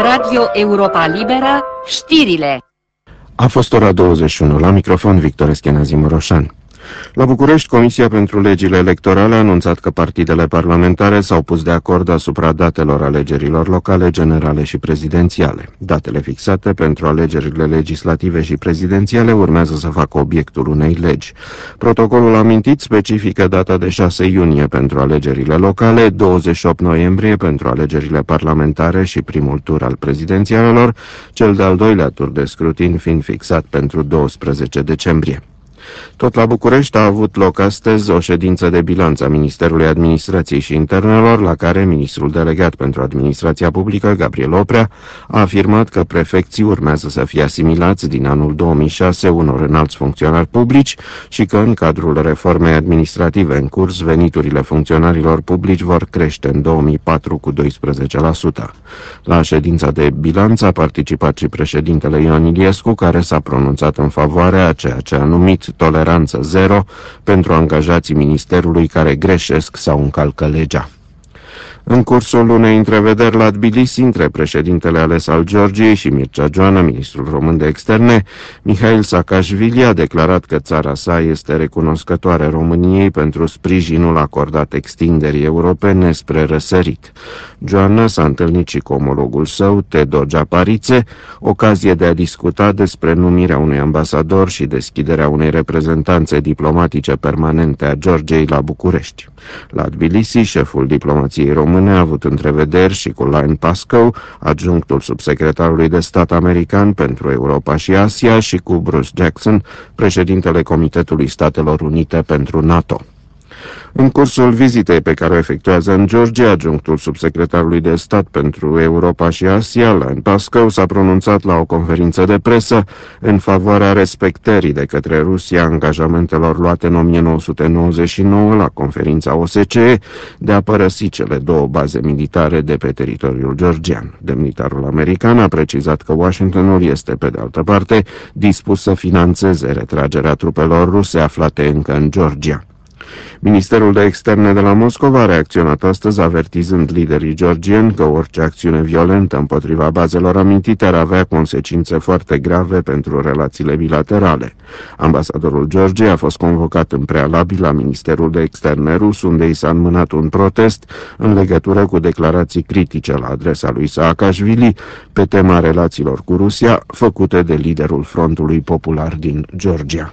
Radio Europa Liberă, știrile. A fost ora 21, la microfon Victor Eschenazi Moroșan. La București, Comisia pentru Legile Electorale a anunțat că partidele parlamentare s-au pus de acord asupra datelor alegerilor locale, generale și prezidențiale. Datele fixate pentru alegerile legislative și prezidențiale urmează să facă obiectul unei legi. Protocolul amintit specifică data de 6 iunie pentru alegerile locale, 28 noiembrie pentru alegerile parlamentare și primul tur al prezidențialelor, cel de-al doilea tur de scrutin fiind fixat pentru 12 decembrie. Tot la București a avut loc astăzi o ședință de bilanț a Ministerului Administrației și Internelor, la care ministrul delegat pentru Administrația Publică, Gabriel Oprea, a afirmat că prefecții urmează să fie asimilați din anul 2006 unor înalți funcționari publici și că în cadrul reformei administrative în curs, veniturile funcționarilor publici vor crește în 2004 cu 12%. La ședința de bilanț a participat și președintele Ioan Iliescu, care s-a pronunțat în favoarea a ceea ce a numit toleranță zero pentru angajații ministerului care greșesc sau încalcă legea. În cursul unei întrevederi la Tbilisi între președintele ales al Georgiei și Mircea Joană, ministrul român de externe, Mihail Saakashvili a declarat că țara sa este recunoscătoare României pentru sprijinul acordat extinderii europene spre răsărit. Joană s-a întâlnit și cu omologul său, Tedo Giaparițe, ocazie de a discuta despre numirea unui ambasador și deschiderea unei reprezentanțe diplomatice permanente a Georgiei la București. La Tbilisi, șeful diplomației române a avut întrevederi și cu Lane Pascoe, adjunctul subsecretarului de stat american pentru Europa și Asia, și cu Bruce Jackson, președintele Comitetului Statelor Unite pentru NATO. În cursul vizitei pe care o efectuează în Georgia, adjunctul subsecretarului de stat pentru Europa și Asia, Lane Pascoe, s-a pronunțat la o conferință de presă în favoarea respectării de către Rusia angajamentelor luate în 1999 la conferința OSCE de a părăsi cele două baze militare de pe teritoriul georgian. Demnitarul american a precizat că Washingtonul este, pe de altă parte, dispus să finanțeze retragerea trupelor ruse aflate încă în Georgia. Ministerul de Externe de la Moscova a reacționat astăzi avertizând liderii georgieni că orice acțiune violentă împotriva bazelor amintite ar avea consecințe foarte grave pentru relațiile bilaterale. Ambasadorul Georgiei a fost convocat în prealabil la Ministerul de Externe rus, unde i s-a înmânat un protest în legătură cu declarații critice la adresa lui Saakashvili pe tema relațiilor cu Rusia, făcute de liderul Frontului Popular din Georgia.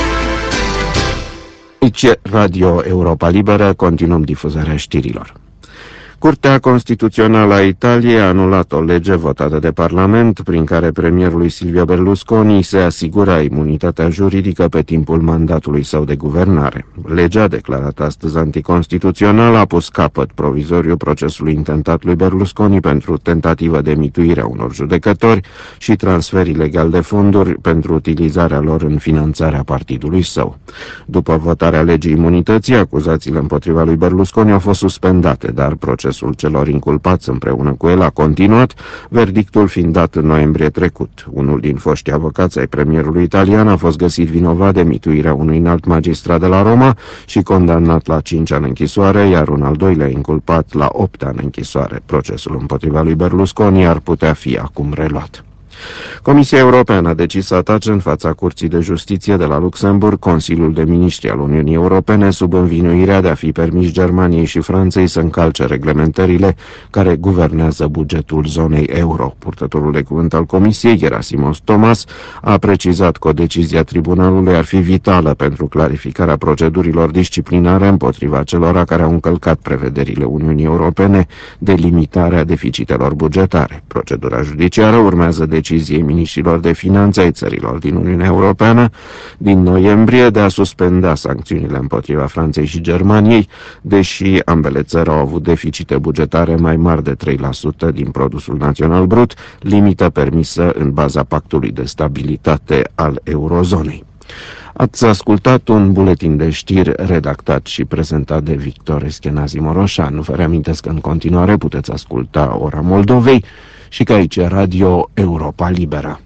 Aici Radio Europa Liberă, continuăm difuzarea știrilor. Curtea Constituțională a Italiei a anulat o lege votată de Parlament prin care premierului Silvio Berlusconi se asigura imunitatea juridică pe timpul mandatului său de guvernare. Legea, declarată astăzi anticonstituțională, a pus capăt provizoriu procesului intentat lui Berlusconi pentru tentativă de mituire a unor judecători și transfer ilegal de fonduri pentru utilizarea lor în finanțarea partidului său. După votarea legii imunității, acuzațiile împotriva lui Berlusconi au fost suspendate, dar procesul celor inculpați împreună cu el a continuat, verdictul fiind dat în noiembrie trecut. Unul din foștii avocați ai premierului italian a fost găsit vinovat de mituirea unui înalt magistrat de la Roma și condamnat la 5 ani închisoare, iar un al doilea inculpat la 8 ani închisoare. Procesul împotriva lui Berlusconi ar putea fi acum reluat. Comisia Europeană a decis să atace în fața Curții de Justiție de la Luxemburg Consiliul de Miniștri al Uniunii Europene sub învinuirea de a fi permis Germaniei și Franței să încalce reglementările care guvernează bugetul zonei euro. Purtătorul de cuvânt al Comisiei, Gerasimos Thomas, a precizat că o decizie a tribunalului ar fi vitală pentru clarificarea procedurilor disciplinare împotriva celora care au încălcat prevederile Uniunii Europene de limitare a deficitelor bugetare. Procedura judiciară urmează deciziei miniștrilor de finanțe ai țărilor din Uniunea Europeană din noiembrie de a suspenda sancțiunile împotriva Franței și Germaniei, deși ambele țări au avut deficite bugetare mai mari de 3% din produsul național brut, limită permisă în baza pactului de stabilitate al eurozonei. Ați ascultat un buletin de știri redactat și prezentat de Victor Eschenazi Moroșan. Vă reamintesc că în continuare puteți asculta Ora Moldovei și că aici e Radio Europa Liberă.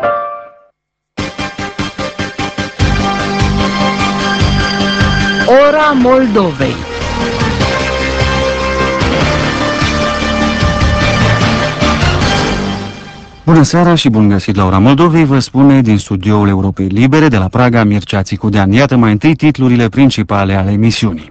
Ora ora Moldovei. Bună seara și bun găsit la Ora Moldovei, vă spune din studioul Europei Libere de la Praga Mircea Țicudean. Iată mai întâi titlurile principale ale emisiunii.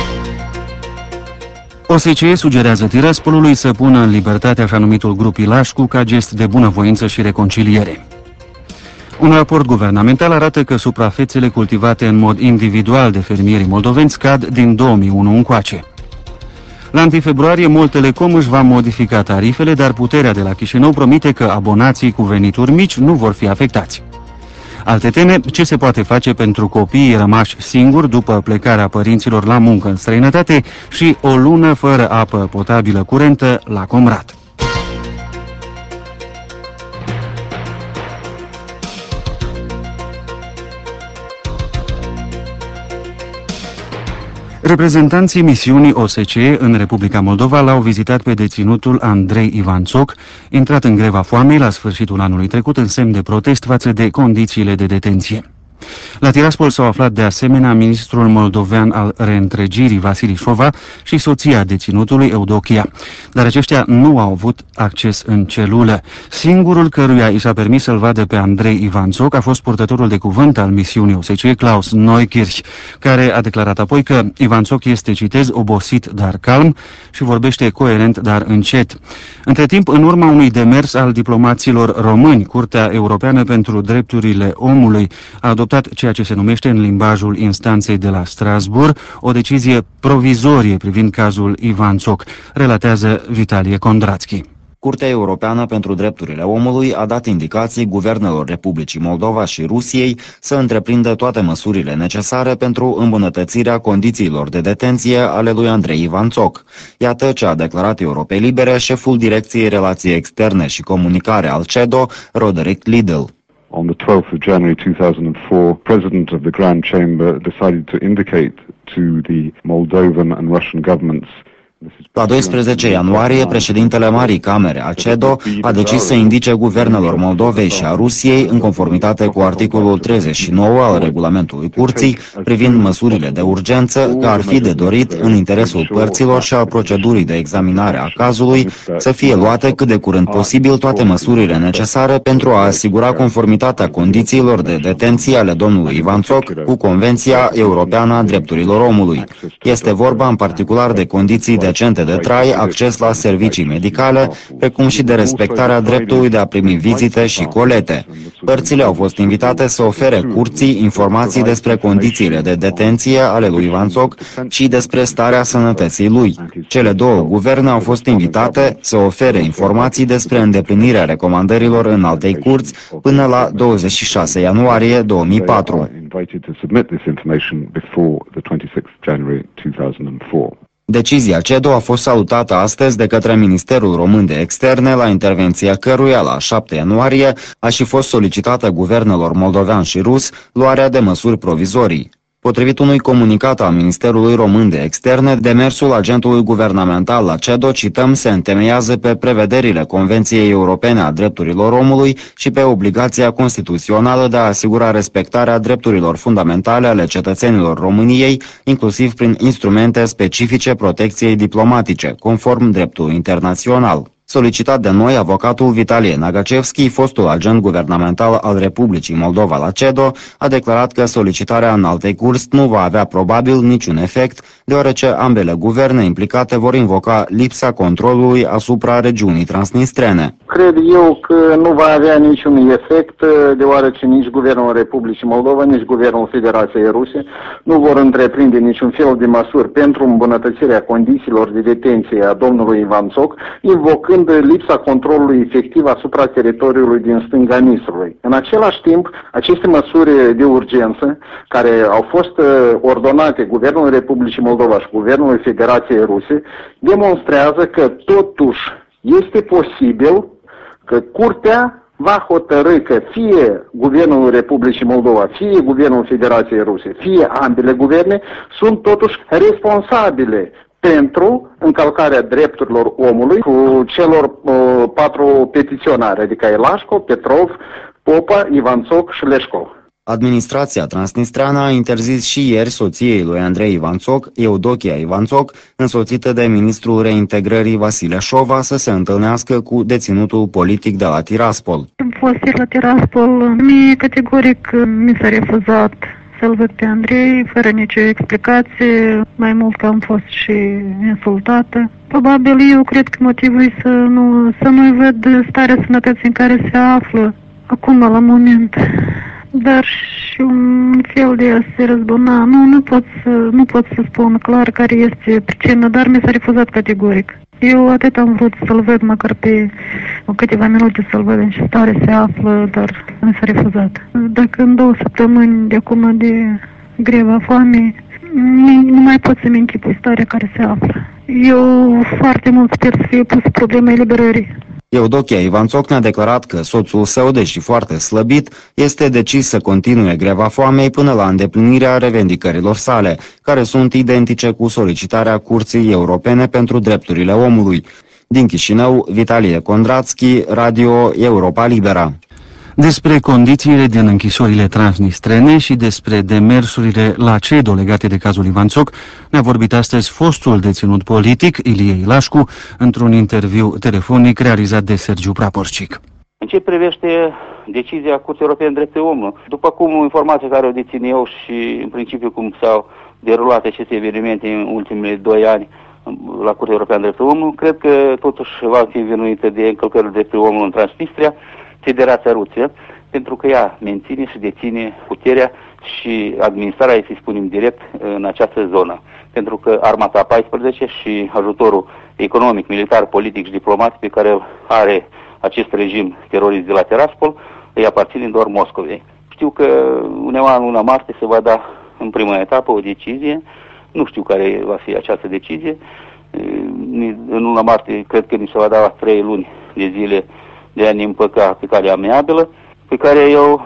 OSCE sugerează Tiraspolului să pună în libertate așa numitul grup Ilașcu ca gest de bunăvoință și reconciliere. Un raport guvernamental arată că suprafețele cultivate în mod individual de fermierii moldoveni scad din 2001 încoace. La 1 februarie, Mol Telecom își va modifica tarifele, dar puterea de la Chișinău promite că abonații cu venituri mici nu vor fi afectați. Alte teme, ce se poate face pentru copiii rămași singuri după plecarea părinților la muncă în străinătate și o lună fără apă potabilă curentă la Comrat. Reprezentanții misiunii OSCE în Republica Moldova l-au vizitat pe deținutul Andrei Ivanțoc, intrat în greva foamei la sfârșitul anului trecut în semn de protest față de condițiile de detenție. La Tiraspol s-au aflat de asemenea ministrul moldovean al reîntregirii Vasili Șova și soția deținutului Eudochia, dar aceștia nu au avut acces în celulă. Singurul căruia i s-a permis să-l vadă pe Andrei Ivanțoc a fost purtătorul de cuvânt al misiunii OSCE, Klaus Neukirch, care a declarat apoi că Ivanțoc este, citez, obosit dar calm și vorbește coerent dar încet. Între timp, în urma unui demers al diplomaților români, Curtea Europeană pentru Drepturile Omului a adoptat ceea ce se numește în limbajul instanței de la Strasbourg o decizie provizorie privind cazul Ivanțoc, relatează Vitalie Kondrațchi. Curtea Europeană pentru Drepturile Omului a dat indicații guvernelor Republicii Moldova și Rusiei să întreprindă toate măsurile necesare pentru îmbunătățirea condițiilor de detenție ale lui Andrei Ivanțoc. Iată ce a declarat Europei Libere șeful Direcției Relații Externe și Comunicare al CEDO, Roderick Liddell. On the 12th of January 2004, President of the Grand Chamber decided to indicate to the Moldovan and Russian governments. La 12 ianuarie, președintele Marii Camere a CEDO a decis să indice guvernelor Moldovei și a Rusiei, în conformitate cu articolul 39 al regulamentului Curții, privind măsurile de urgență, că ar fi de dorit, în interesul părților și al procedurii de examinare a cazului, să fie luate cât de curând posibil toate măsurile necesare pentru a asigura conformitatea condițiilor de detenție ale domnului Ivanțoc cu Convenția Europeană a Drepturilor Omului. Este vorba în particular de condiții decente de trai, acces la servicii medicale, precum și de respectarea dreptului de a primi vizite și colete. Părțile au fost invitate să ofere curții informații despre condițiile de detenție ale lui Ivanțoc și despre starea sănătății lui. Cele două guverne au fost invitate să ofere informații despre îndeplinirea recomandărilor în altei curți până la 26 ianuarie 2004. Decizia CEDO a fost salutată astăzi de către Ministerul Român de Externe, la intervenția căruia, la 7 ianuarie, a și fost solicitată guvernelor moldovean și rus luarea de măsuri provizorii. Potrivit unui comunicat al Ministerului Român de Externe, demersul agentului guvernamental la CEDO, cităm, se întemeiază pe prevederile Convenției Europene a Drepturilor Omului și pe obligația constituțională de a asigura respectarea drepturilor fundamentale ale cetățenilor României, inclusiv prin instrumente specifice protecției diplomatice, conform dreptului internațional. Solicitat de noi, avocatul Vitalie Nagacevski, fostul agent guvernamental al Republicii Moldova la CEDO, a declarat că solicitarea înaltei curți nu va avea probabil niciun efect, deoarece ambele guverne implicate vor invoca lipsa controlului asupra regiunii transnistrene. Cred eu că nu va avea niciun efect, deoarece nici Guvernul Republicii Moldova, nici Guvernul Federației Ruse nu vor întreprinde niciun fel de măsuri pentru îmbunătățirea condițiilor de detenție a domnului Ivanțoc, invocând lipsa controlului efectiv asupra teritoriului din stânga Nistrului. În același timp, aceste măsuri de urgență, care au fost ordonate Guvernului Republicii Moldova și Guvernului Federației Ruse, demonstrează că totuși este posibil că Curtea va hotărî că fie Guvernul Republicii Moldova, fie Guvernul Federației Ruse, fie ambele guverne sunt totuși responsabile pentru încălcarea drepturilor omului cu celor 4 petiționari, adică Ilașco, Petrov, Popa, Ivanțoc și Leșcov. Administrația transnistreană a interzis și ieri soției lui Andrei Ivanțoc, Eudochia Ivanțoc, însoțită de ministrul reintegrării Vasile Șova, să se întâlnească cu deținutul politic de la Tiraspol. Am fost ieri la Tiraspol, mie categoric mi s-a refuzat să-l văd pe Andrei, fără nicio explicație, mai mult că am fost și insultată. Probabil eu cred că motivul e să nu-i văd starea sănătății în care se află acum la moment. Dar și un fel de a se răzbuna. Nu pot să spun clar care este pricina, dar mi s-a refuzat categoric. Eu atât am vrut să-l văd, măcar pe câteva minute să-l văd în ce stare se află, dar mi s-a refuzat. Dacă în 2 săptămâni de acum de greva foamei, nu mai pot să-mi închipui starea care se află. Eu foarte mult sper să fie pusă problema eliberării. Eudochia Ivanțoc ne-a declarat că soțul său, deși foarte slăbit, este decis să continue greva foamei până la îndeplinirea revendicărilor sale, care sunt identice cu solicitarea Curții Europene pentru Drepturile Omului. Din Chișinău, Vitalie Condrațchi, Radio Europa Libera. Despre condițiile din închisorile transnistrene și despre demersurile la CEDO legate de cazul Ivanțoc ne-a vorbit astăzi fostul deținut politic, Ilie Ilașcu, într-un interviu telefonic realizat de Sergiu Praporcic. În ce privește decizia Curții Europene de Drepturile Omului, după cum informația care o dețin eu și în principiu cum s-au derulat aceste evenimente în ultimele 2 ani la Curtea Europeană de Drepturile Omului, cred că totuși va fi învinuită de încălcările drepturilor omului în Transnistria Federația Rusă, pentru că ea menține și deține puterea și administrarea, să spunem direct, în această zonă. Pentru că Armata 14 și ajutorul economic, militar, politic și diplomatic pe care are acest regim terorist de la Tiraspol îi aparține doar Moscovei. Știu că undeva în luna martie se va da în prima etapă o decizie, nu știu care va fi această decizie. În luna martie cred că ni se va da 3 luni de zile de a ne împăca pe calea amiabilă, pe care eu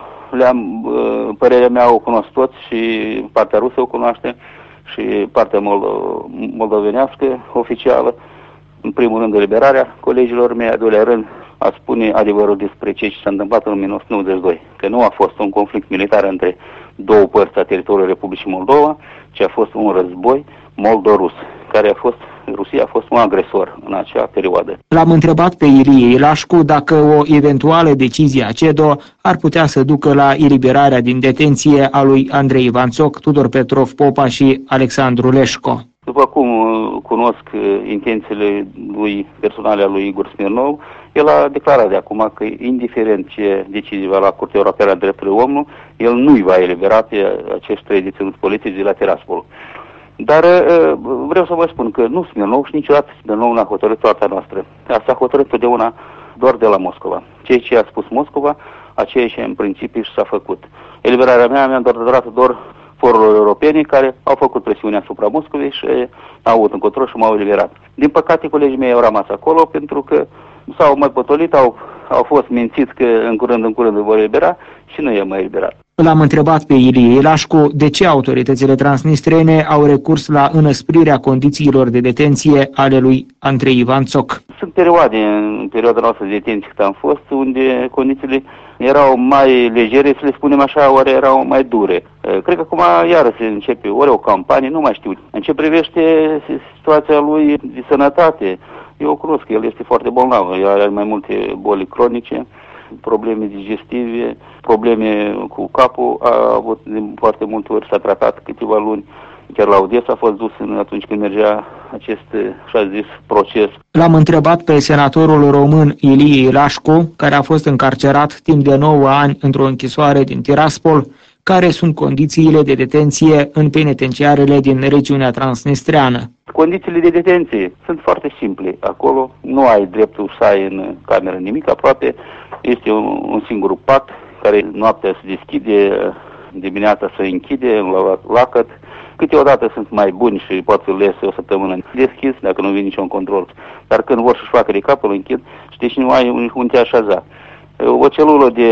părerea mea o cunosc toți și partea rusă o cunoaște și partea moldovenească oficială. În primul rând eliberarea colegilor mei, a doilea rând a spune adevărul despre ce s-a întâmplat în 1992, că nu a fost un conflict militar între 2 părți a teritoriului Republicii Moldova, ci a fost un război moldo-rus, Rusia a fost un agresor în acea perioadă. L-am întrebat pe Ilie Ilașcu dacă o eventuală decizie a CEDO ar putea să ducă la eliberarea din detenție a lui Andrei Ivanțoc, Tudor Petrov Popa și Alexandru Leșco. După cum cunosc intențiile personale a lui Igor Smirnov, el a declarat de acum că, indiferent ce decizie va la Curtea Europeană a Drepturilor Omului, el nu-i va elibera pe acești 3 deținuți politici de la Tiraspol. Dar vreau să vă spun că nu Smirnov și niciodată Smirnov n-a hotărât toată noastră. Asta a hotărât totdeauna doar de la Moscova. Ceea ce a spus Moscova, aceea ce în principiu s-a făcut. Eliberarea mea mi-a doar forurilor europene care au făcut presiune asupra Moscovei și au avut încotro și m-au eliberat. Din păcate, colegii mei au rămas acolo pentru că s-au mai potolit, au fost mințiți că în curând vor elibera și nu i-au mai eliberat. L-am întrebat pe Ilie Ilașcu de ce autoritățile transnistrene au recurs la înăsprirea condițiilor de detenție ale lui Andrei Ivanțoc. Sunt perioade în perioada noastră de detenție cât am fost, unde condițiile erau mai legere, să le spunem așa, ori erau mai dure. Cred că acum iară se începe ori o campanie, nu mai știu. În ce privește situația lui de sănătate, eu cunosc că el este foarte bolnav, el are mai multe boli cronice, probleme digestive, probleme cu capul, a avut de foarte multe ori, s-a tratat câteva luni, chiar la Odessa a fost dus atunci când mergea acest, așa zis, proces. L-am întrebat pe senatorul român Ilie Ilașcu, care a fost încarcerat timp de 9 ani într-o închisoare din Tiraspol, care sunt condițiile de detenție în penitenciarele din regiunea transnistreană. Condițiile de detenție sunt foarte simple. Acolo nu ai dreptul să ai în cameră nimic, aproape este un singur pat care noaptea se deschide, dimineața se închide în lacăt. Câteodată sunt mai buni și pot fi lese o săptămână deschis dacă nu vine niciun control. Dar când vor să-și facă de cap, îl închid și deci nu ai un te așeza. O celulă de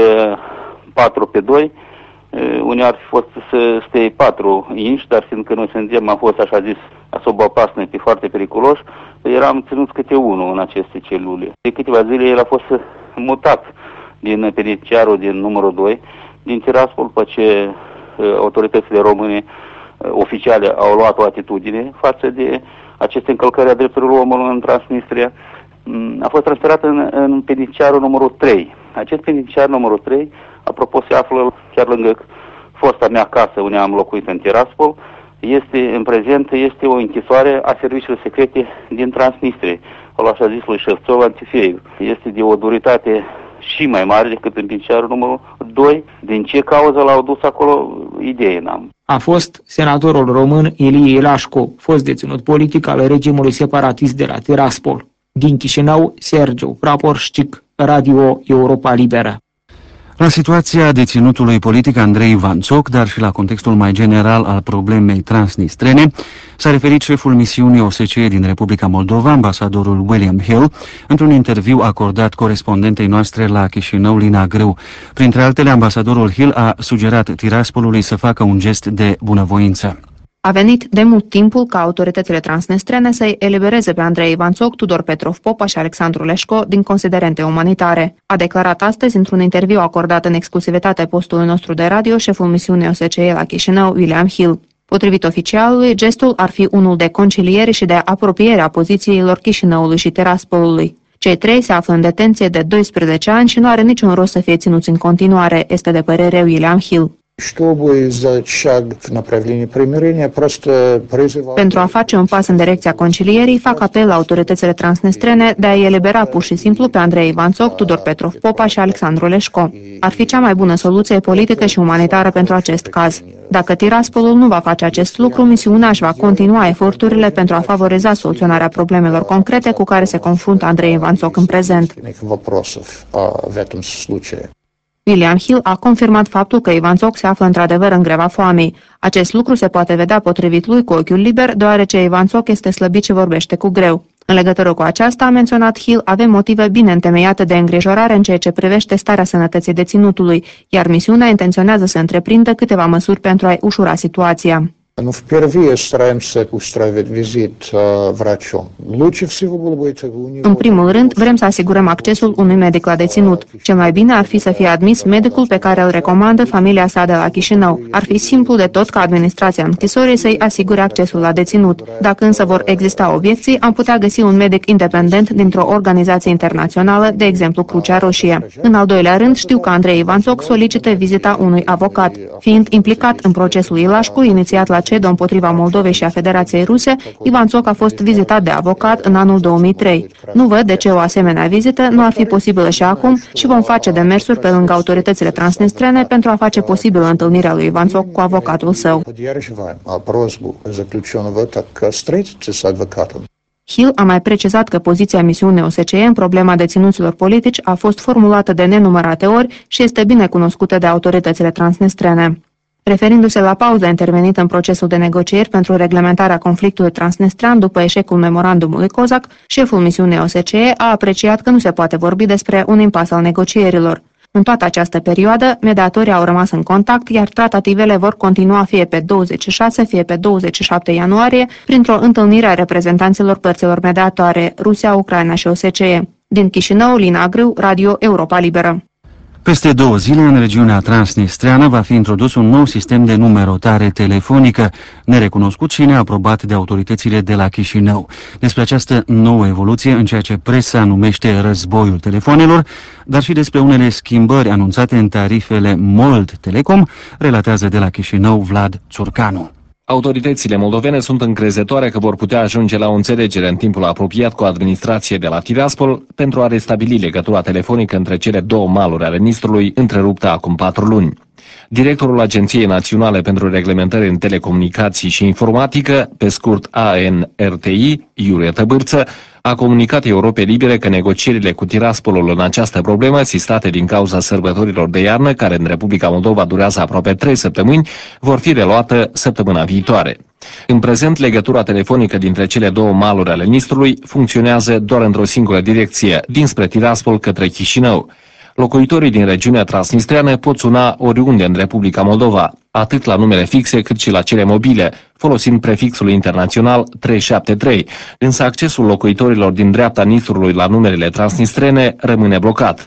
4x2, unii ar fi fost să stea 4 inși, dar fiindcă noi suntem, am fost așa zis, asobapasne, pe foarte periculoși, eram ținuți câte unul în aceste celule. De câteva zile el a fost mutat din penitenciarul din numărul 2, din Tiraspol, după ce autoritățile române oficiale au luat o atitudine față de aceste încălcări a drepturilor omului în Transnistria, a fost transferată în penitenciarul numărul 3. Acest penitenciar numărul 3, apropo, se află chiar lângă fosta mea casă, unde am locuit în Tiraspol. În prezent este o închisoare a serviciilor secrete din Transnistria, al așa zisului Șevțov Antifeiv. Este de o duritate și mai mare decât în penitenciarul numărul 2. Din ce cauză l-au dus acolo, idei n-am. A fost senatorul român Ilie Lașco, fost deținut politic al regimului separatist de la Tiraspol. Din Chișinău, Sergiu Praporșcic, Radio Europa Liberă. La situația deținutului politic Andrei Ivanțoc, dar și la contextul mai general al problemei transnistrene, s-a referit șeful misiunii OSCE din Republica Moldova, ambasadorul William Hill, într-un interviu acordat corespondentei noastre la Chișinău, Lina Grâu. Printre altele, ambasadorul Hill a sugerat Tiraspolului să facă un gest de bunăvoință. A venit de mult timpul ca autoritățile transnistrene să-i elibereze pe Andrei Ivanțoc, Tudor Petrov-Popa și Alexandru Leșco din considerente umanitare. A declarat astăzi, într-un interviu acordat în exclusivitate postului nostru de radio, șeful misiunii OSCE la Chișinău, William Hill. Potrivit oficialului, gestul ar fi unul de conciliere și de apropiere a pozițiilor Chișinăului și Tiraspolului. Cei trei se află în detenție de 12 ani și nu are niciun rost să fie ținuți în continuare, este de părere William Hill. Pentru a face un pas în direcția concilierii, fac apel la autoritățile transnistrene de a-i elibera pur și simplu pe Andrei Ivanțoc, Tudor Petrov-Popa și Alexandru Leșco. Ar fi cea mai bună soluție politică și umanitară pentru acest caz. Dacă Tiraspolul nu va face acest lucru, misiunea își va continua eforturile pentru a favoriza soluționarea problemelor concrete cu care se confruntă Andrei Ivanțoc în prezent. William Hill a confirmat faptul că Ivanțoc se află într-adevăr în greva foamei. Acest lucru se poate vedea potrivit lui cu ochiul liber, deoarece Ivanțoc este slăbit și vorbește cu greu. În legătură cu aceasta, a menționat Hill, avem motive bine întemeiate de îngrijorare în ceea ce privește starea sănătății deținutului, iar misiunea intenționează să întreprindă câteva măsuri pentru a-i ușura situația. În primul rând, vrem să asigurăm accesul unui medic la deținut. Cel mai bine ar fi să fie admis medicul pe care îl recomandă familia sa de la Chișinău. Ar fi simplu de tot ca administrația închisorii să-i asigure accesul la deținut. Dacă însă vor exista obiecții, am putea găsi un medic independent dintr-o organizație internațională, de exemplu Crucea Roșie. În al doilea rând, știu că Andrei Ivanțoc solicită vizita unui avocat. Fiind implicat în procesul Ilașcu, inițiat la CEDO împotriva Moldovei și a Federației Ruse, Ivanțoc a fost vizitat de avocat în anul 2003. Nu văd de ce o asemenea vizită nu ar fi posibilă și acum și vom face demersuri pe lângă autoritățile transnistrene pentru a face posibilă întâlnirea lui Ivanțoc cu avocatul său. Hill a mai precizat că poziția misiunii OSCE în problema deținuților politici a fost formulată de nenumărate ori și este bine cunoscută de autoritățile transnistrene. Referindu-se la pauza intervenită în procesul de negocieri pentru reglementarea conflictului transnistrean după eșecul memorandumului COSAC, șeful misiunii OSCE a apreciat că nu se poate vorbi despre un impas al negocierilor. În toată această perioadă, mediatorii au rămas în contact, iar tratativele vor continua fie pe 26, fie pe 27 ianuarie, printr-o întâlnire a reprezentanților părților mediatoare, Rusia, Ucraina și OSCE. Din Chișinău, Lina Grâu, Radio Europa Liberă. Peste 2 zile, în regiunea transnistreană, va fi introdus un nou sistem de numerotare telefonică, nerecunoscut și neaprobat de autoritățile de la Chișinău. Despre această nouă evoluție, în ceea ce presa numește războiul telefonelor, dar și despre unele schimbări anunțate în tarifele Mold Telecom, relatează de la Chișinău Vlad Țurcanu. Autoritățile moldovene sunt încrezătoare că vor putea ajunge la o înțelegere în timpul apropiat cu administrația de la Tiraspol pentru a restabili legătura telefonică între cele două maluri ale Nistrului, întreruptă acum 4 luni. Directorul Agenției Naționale pentru Reglementări în Telecomunicații și Informatică, pe scurt ANRTI, Iurie Tăbârță, a comunicat Europei Libere că negocierile cu Tiraspolul în această problemă, sistate din cauza sărbătorilor de iarnă, care în Republica Moldova durează aproape 3 săptămâni, vor fi reluate săptămâna viitoare. În prezent, legătura telefonică dintre cele două maluri ale Nistrului funcționează doar într-o singură direcție, dinspre Tiraspol către Chișinău. Locuitorii din regiunea transnistreană pot suna oriunde în Republica Moldova, atât la numere fixe cât și la cele mobile, folosind prefixul internațional 373, însă accesul locuitorilor din dreapta Nistrului la numerele transnistrene rămâne blocat.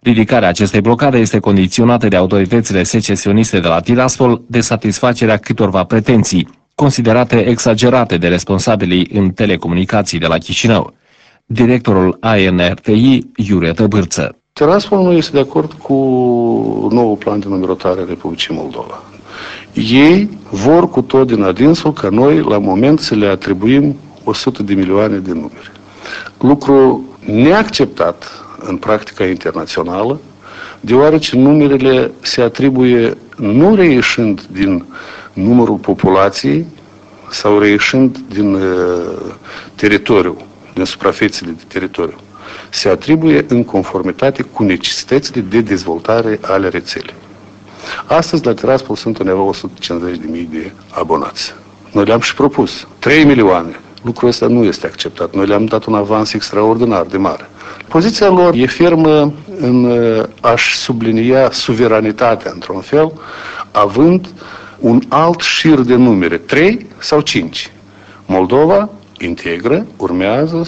Ridicarea acestei blocade este condiționată de autoritățile secesioniste de la Tiraspol de satisfacerea câtorva pretenții, considerate exagerate de responsabilii în telecomunicații de la Chișinău. Directorul ANRTI, Iurie Tăbârță. Tiraspol nu este de acord cu noul plan de numerotare a Republicii Moldova. Ei vor cu tot din adinsul ca noi, la moment, să le atribuim 100 de milioane de numere. Lucru neacceptat în practica internațională, deoarece numerele se atribuie nu reieșind din numărul populației sau reieșind din teritoriu, din suprafețele de teritoriu. Se atribuie în conformitate cu necesitățile de dezvoltare ale rețelei. Astăzi la Tiraspol sunt undeva 150.000 de abonați. Noi le-am și propus 3 milioane. Lucrul ăsta nu este acceptat. Noi le-am dat un avans extraordinar de mare. Poziția lor e fermă în a-și sublinia suveranitatea într-un fel, având un alt șir de numere, 3 sau 5. Moldova integră, urmează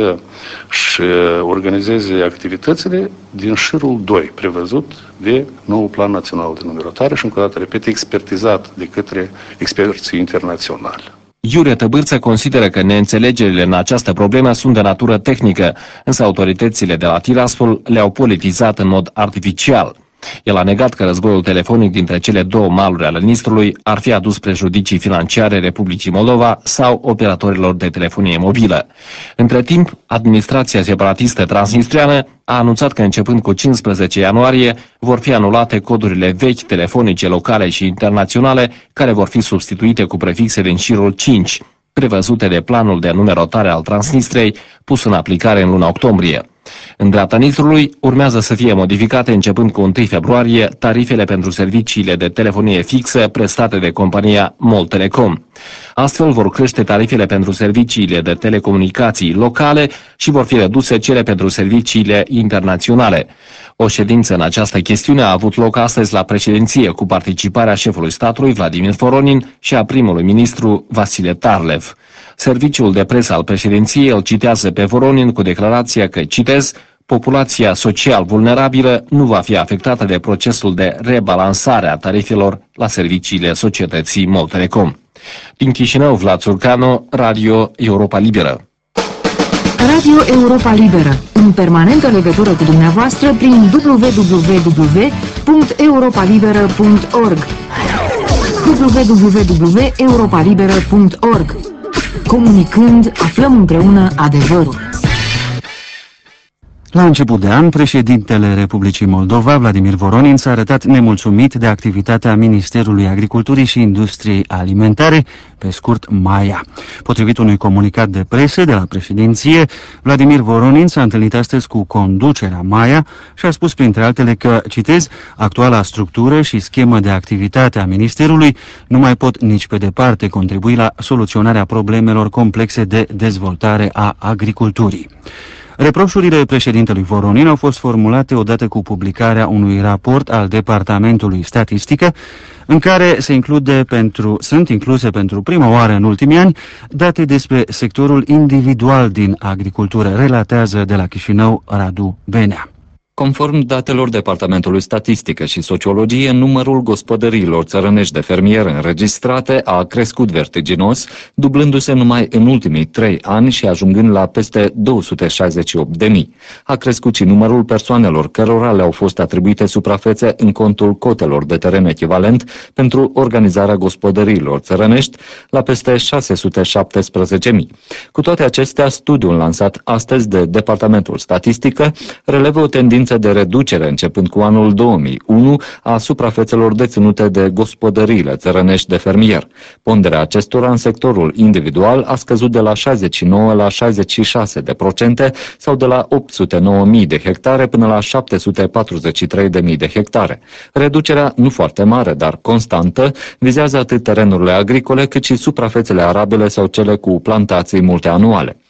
să-și organizeze activitățile din șirul 2, prevăzut de noul plan național de numerotare și, încă o dată, repet, expertizat de către experții internaționali. Iurie Tăbârță consideră că neînțelegerile în această problemă sunt de natură tehnică, însă autoritățile de la Tiraspol le-au politizat în mod artificial. El a negat că războiul telefonic dintre cele două maluri ale Nistrului ar fi adus prejudicii financiare Republicii Moldova sau operatorilor de telefonie mobilă. Între timp, administrația separatistă transnistriană a anunțat că începând cu 15 ianuarie vor fi anulate codurile vechi telefonice locale și internaționale, care vor fi substituite cu prefixe din șirul 5, prevăzute de planul de numerotare al Transnistriei, pus în aplicare în luna octombrie. În dreapta Nistrului urmează să fie modificate începând cu 1 februarie tarifele pentru serviciile de telefonie fixă prestate de compania MOL Telecom. Astfel vor crește tarifele pentru serviciile de telecomunicații locale și vor fi reduse cele pentru serviciile internaționale. O ședință în această chestiune a avut loc astăzi la președinție cu participarea șefului statului Vladimir Voronin și a primului ministru Vasile Tarlev. Serviciul de presă al președinției îl citează pe Voronin cu declarația că, citez, populația social vulnerabilă nu va fi afectată de procesul de rebalansare a tarifelor la serviciile societății MOL Telecom. Din Chișinău, Vlad Țurcanu, Radio Europa Liberă. Radio Europa Liberă, în permanentă legătură cu dumneavoastră prin www.europalibera.org www.europalibera.org. Comunicând, aflăm împreună adevărul. La început de an, președintele Republicii Moldova, Vladimir Voronin, s-a arătat nemulțumit de activitatea Ministerului Agriculturii și Industriei Alimentare, pe scurt MAIA. Potrivit unui comunicat de presă de la președinție, Vladimir Voronin s-a întâlnit astăzi cu conducerea MAIA și a spus printre altele că, citez, actuala structură și schemă de activitate a Ministerului nu mai pot nici pe departe contribui la soluționarea problemelor complexe de dezvoltare a agriculturii. Reproșurile președintelui Voronin au fost formulate odată cu publicarea unui raport al Departamentului Statistică, în care sunt incluse pentru prima oară în ultimii ani date despre sectorul individual din agricultură, relatează de la Chișinău Radu Benea. Conform datelor Departamentului Statistică și Sociologie, numărul gospodăriilor țărănești de fermieri înregistrate a crescut vertiginos, dublându-se numai în ultimii 3 ani și ajungând la peste 268.000. A crescut și numărul persoanelor cărora le-au fost atribuite suprafețe în contul cotelor de teren echivalent pentru organizarea gospodăriilor țărănești la peste 617.000. Cu toate acestea, studiul lansat astăzi de Departamentul Statistică relevă o tendință de reducere începând cu anul 2001 a suprafețelor deținute de gospodăriile țărănești de fermier. Ponderea acestora în sectorul individual a scăzut de la 69 la 66% sau de la 809.000 de hectare până la 743.000 de hectare. Reducerea, nu foarte mare, dar constantă, vizează atât terenurile agricole cât și suprafețele arabile sau cele cu plantații multianuale.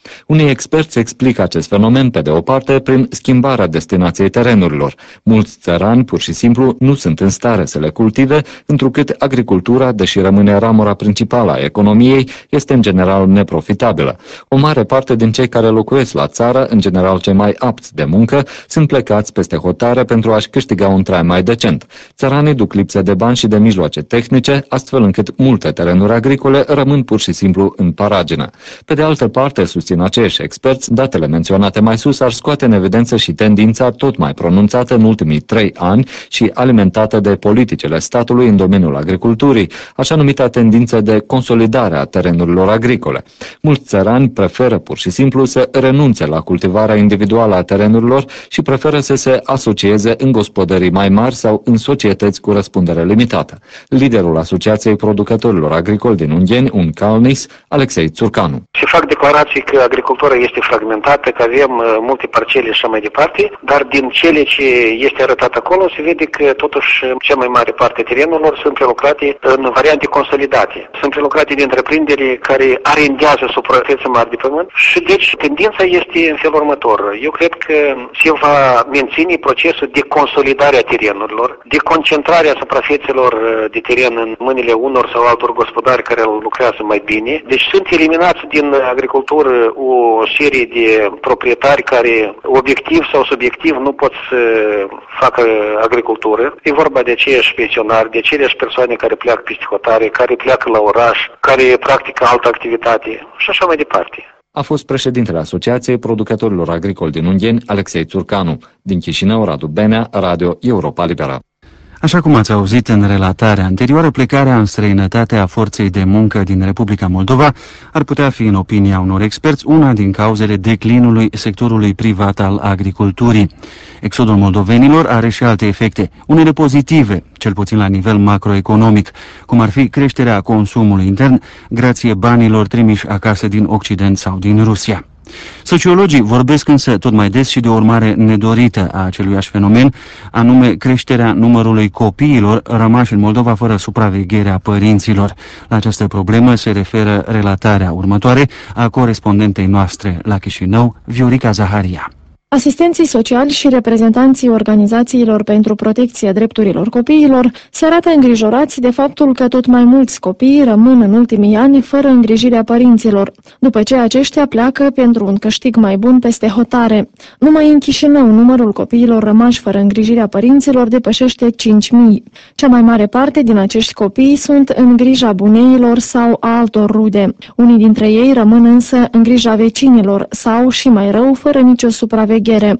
Unii experți explică acest fenomen, pe de o parte, prin schimbarea destinației terenurilor. Mulți țărani, pur și simplu, nu sunt în stare să le cultive, întrucât agricultura, deși rămâne ramura principală a economiei, este în general neprofitabilă. O mare parte din cei care locuiesc la țară, în general cei mai apți de muncă, sunt plecați peste hotare pentru a-și câștiga un trai mai decent. Țăranii duc lipsă de bani și de mijloace tehnice, astfel încât multe terenuri agricole rămân pur și simplu în paragină. Pe de altă parte, susțin acești experți, datele menționate mai sus ar scoate în evidență și tendința tot mai pronunțată în ultimii 3 ani și alimentată de politicile statului în domeniul agriculturii, așa numita tendință de consolidare a terenurilor agricole. Mulți țărani preferă pur și simplu să renunțe la cultivarea individuală a terenurilor și preferă să se asocieze în gospodării mai mari sau în societăți cu răspundere limitată. Liderul Asociației Producătorilor Agricoli din Ungheni, Uncalnis, Alexei Țurcanu. Se fac declarații că agricultura este fragmentată, că avem multe parcele și așa mai departe, dar din cele ce este arătat acolo se vede că totuși cea mai mare parte a terenurilor sunt prelucrate în variante consolidate. Sunt prelucrate de întreprinderi care arendează suprafețe mari de pământ și deci tendința este în felul următor. Eu cred că se va menține procesul de consolidare a terenurilor, de concentrare a suprafețelor de teren în mâinile unor sau altor gospodari care lucrează mai bine. Deci sunt eliminați din agricultură o serie de proprietari care obiectiv sau subiectiv nu pot să facă agricultură. E vorba de aceiași pensionari, de aceleași persoane care pleacă peste hotare, care pleacă la oraș, care practică altă activitate și așa mai departe. A fost președintele Asociației Producătorilor Agricoli din Ungheni, Alexei Țurcanu. Din Chișinău, Radu Benea, Radio Europa Liberă. Așa cum ați auzit în relatarea anterioară, plecarea în străinătate a forței de muncă din Republica Moldova ar putea fi, în opinia unor experți, una din cauzele declinului sectorului privat al agriculturii. Exodul moldovenilor are și alte efecte, unele pozitive, cel puțin la nivel macroeconomic, cum ar fi creșterea consumului intern, grație banilor trimiși acasă din Occident sau din Rusia. Sociologii vorbesc însă tot mai des și de o urmare nedorită a aceluiași fenomen, anume creșterea numărului copiilor rămași în Moldova fără supravegherea părinților. La această problemă se referă relatarea următoare a corespondentei noastre la Chișinău, Viorica Zaharia. Asistenții sociali și reprezentanții organizațiilor pentru protecția drepturilor copiilor se arată îngrijorați de faptul că tot mai mulți copii rămân în ultimii ani fără îngrijirea părinților, după ce aceștia pleacă pentru un câștig mai bun peste hotare. Numai în Chișinău, numărul copiilor rămași fără îngrijirea părinților depășește 5.000. Cea mai mare parte din acești copii sunt în grija buneilor sau a altor rude. Unii dintre ei rămân însă în grija vecinilor sau, și mai rău, fără nicio supraveghere.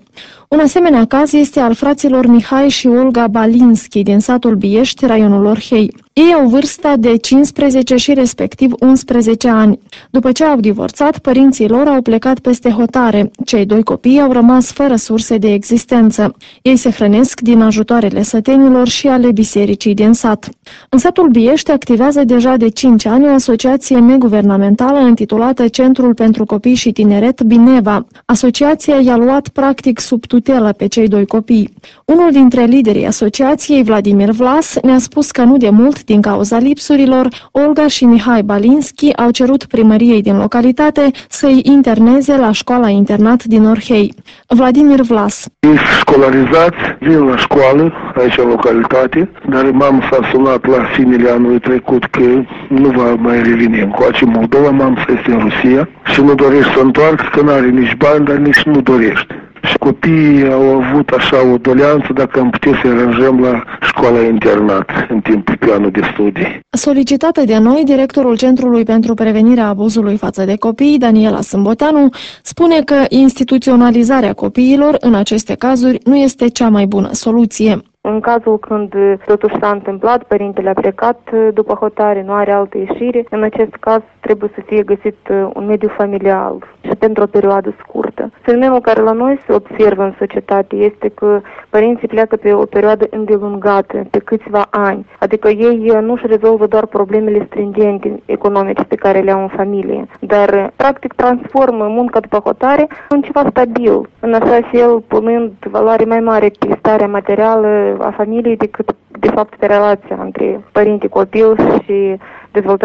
Un asemenea caz este al fraților Mihai și Olga Balinski din satul Biești, raionul Orhei. Ei au vârsta de 15 și respectiv 11 ani. După ce au divorțat, părinții lor au plecat peste hotare. Cei 2 copii au rămas fără surse de existență. Ei se hrănesc din ajutoarele sătenilor și ale bisericii din sat. În satul Biești activează deja de 5 ani o asociație neguvernamentală intitulată Centrul pentru Copii și Tineret Bineva. Asociația i-a luat practic sub tutelă pe cei 2 copii. Unul dintre liderii asociației, Vladimir Vlas, ne-a spus că nu de mult, din cauza lipsurilor, Olga și Mihai Balinski au cerut primăriei din localitate să-i interneze la școala-internat din Orhei. Vladimir Vlas. Școlarizați, vin la școală, aici în localitate, dar mama s-a sunat la finele anului trecut că nu va mai reveni încoace Moldova, mama este în Rusia și nu dorește să întoarcă, că nu are nici bani, dar nici nu dorește. Și copiii au avut așa o doleanță dacă am putea să aranjăm la școala-internat în timpul pe anul de studii. Solicitată de noi, directorul Centrului pentru Prevenirea Abuzului față de Copii, Daniela Sâmboteanu, spune că instituționalizarea copiilor în aceste cazuri nu este cea mai bună soluție. În cazul când totuși s-a întâmplat, părintele a plecat după hotare, nu are altă ieșire, în acest caz trebuie să fie găsit un mediu familial și pentru o perioadă scurtă. Fenomenul care la noi se observă în societate este că părinții pleacă pe o perioadă îndelungată, pe câțiva ani, adică ei nu își rezolvă doar problemele stringente economice pe care le au în familie, dar practic transformă munca după hotare în ceva stabil, în așa fel punând valoare mai mare pe starea materială a familiei decât de fapt pe relația între părinte-copil și dezvoltarea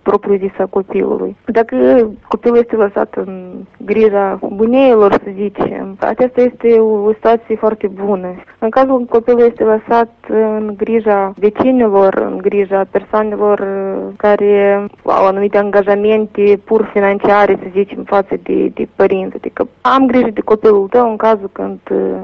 propriu-zisă a copilului. Dacă copilul este lăsat în grija buneilor, să zicem, aceasta este o situație foarte bună. În cazul când copilul este lăsat în grija vecinilor, în grija persoanelor care au anumite angajamente pur financiare, să zicem, față de părinți. Adică am grijă de copilul tău în cazul când